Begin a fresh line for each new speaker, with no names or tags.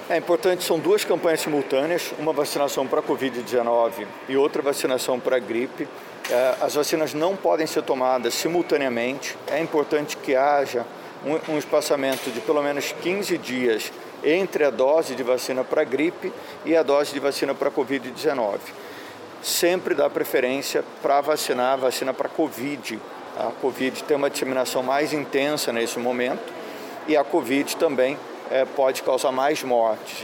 É importante, são duas campanhas simultâneas, uma vacinação para a Covid-19 e outra vacinação para a gripe. As vacinas não podem ser tomadas simultaneamente. É importante que haja um espaçamento de pelo menos 15 dias entre a dose de vacina para a gripe e a dose de vacina para a Covid-19. Sempre dá preferência para vacinar a vacina para a Covid. A Covid tem uma disseminação mais intensa nesse momento e a Covid também pode causar mais mortes.